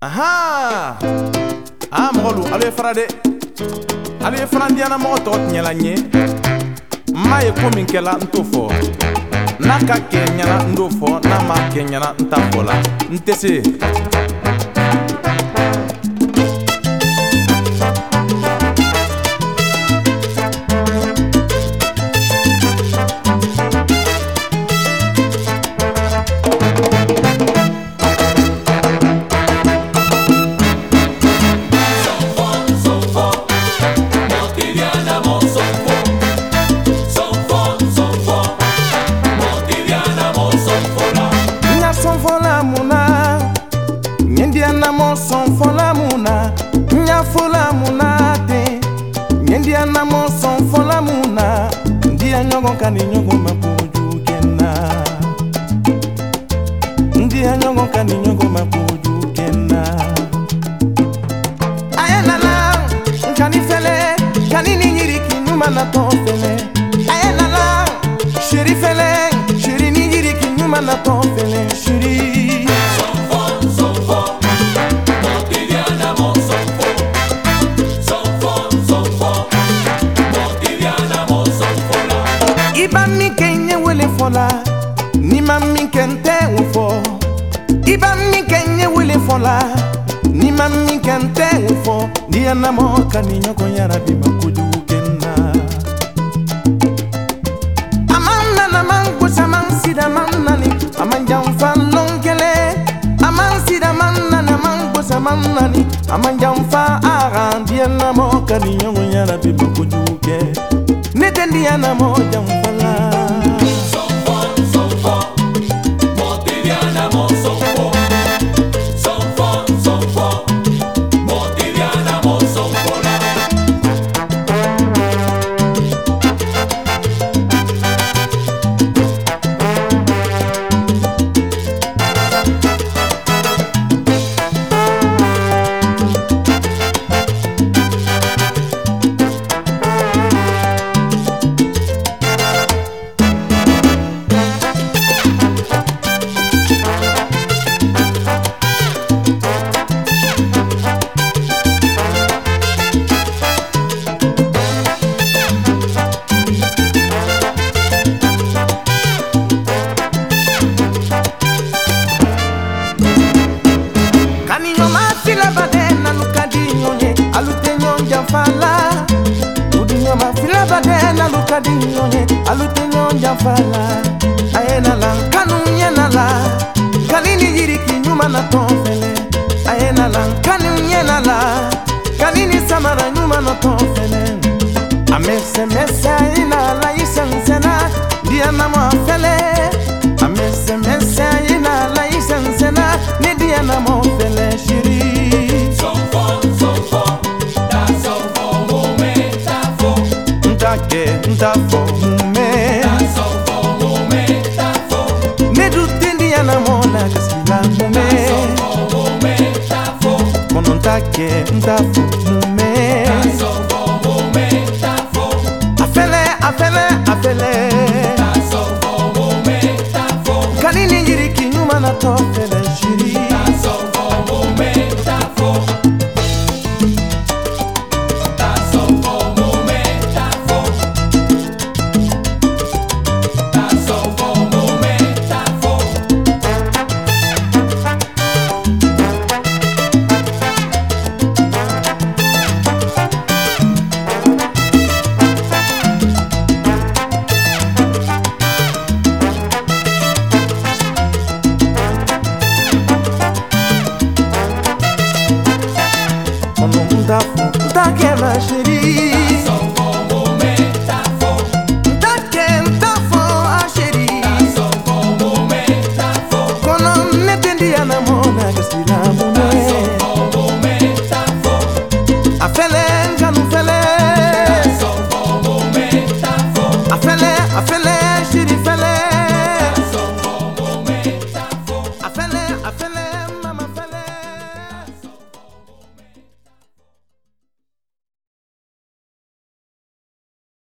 Aha! Ah, molu, allez frade. Allez frandiana mo tot nyala nye. Maye komin kela ntofo. Naka kenyana ndofo, na ma kenyana ntafola. Ntese. Son fola muna, nya fola muna te. Nyendia na mo son fola muna, ndia nyogo kani nyogo mapuju kena. Ndia nyogo kani nyogo mapuju kena. Ayena la, kani fele, kani ni nyiriki nyuma na to fele. Ayena la, shiri fele, shiri ni nyiriki nyuma na to fele, shiri. Iba mi kenye wele fola, ni mami kente ufo. Iba mi kenye wele fola, ni mami kente ufo. Dia na moka ni nyoko yara bima kujukena. Amana na mangu samansida manani, amanjamfa longele. Amansida manani, mangu samanani, amanjamfa aran. Dia na moka ni nyoko yara bima kujuke. Netendia na moja mfala. Sonfo, Motiviana mo sonfo. Sonfo, Motiviana mo sonfola. Alutenyo jafala ayena la kanu nyena la kanini yiriki nyuma na tofele ayena la kanu nyena la kanini samara nyuma na tofele amese mesa ina la isensena dia na mofele amese mesa ina la isensena ni dia na mofele shiri Sonfo da sonfo momentafo ntafo Take ntafo mume afele kanini njiriki nyuma na tofele shiri Take ma chérie. Ntafo a chérie. Kono netendia na mona gasila mona.